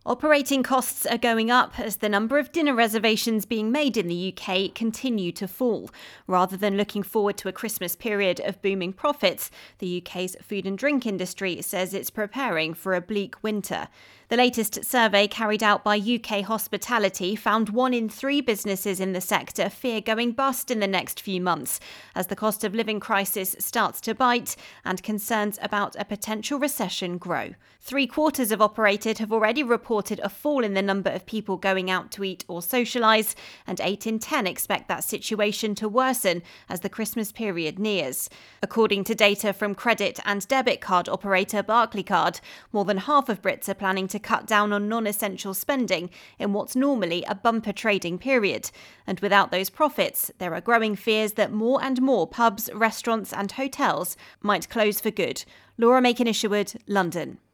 Operating costs are going up as the number of dinner reservations being made in the UK continue to fall. Rather than looking forward to a Christmas period of booming profits, the UK's food and drink industry says it's preparing for a bleak winter. The latest survey carried out by UK Hospitality found 1 in 3 businesses in the sector fear going bust in the next few months as the cost of living crisis starts to bite and concerns about a potential recession grow. 3/4 of operators have already reported a fall in the number of people going out to eat or socialise, and 8 in 10 expect that situation to worsen as the Christmas period nears. According to data from credit and debit card operator Barclaycard, more than half of Brits are planning to cut down on non-essential spending in what's normally a bumper trading period. And without those profits, there are growing fears that more and more pubs, restaurants and hotels might close for good. Laura Macon-Isherwood, London.